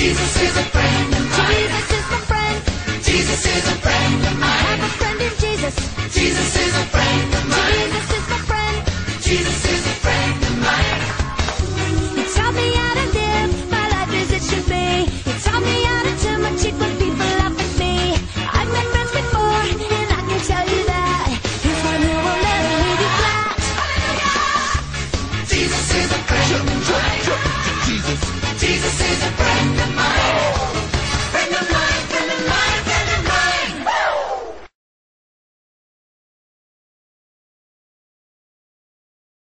Jesus is a friend of mine. Jesus is my friend. Jesus is a friend of I mine. have a friend in Jesus. Jesus is a friend of mine. Jesus is my friend. Jesus is a friend of mine. He taught me how to live my life as it should be. He taught me how to turn my cheek when people laugh at me. I've met friends before, and I can tell you that his one who will never leave you flat. Jesus is a friend of mine. Jesus. Jesus is a friend of mine.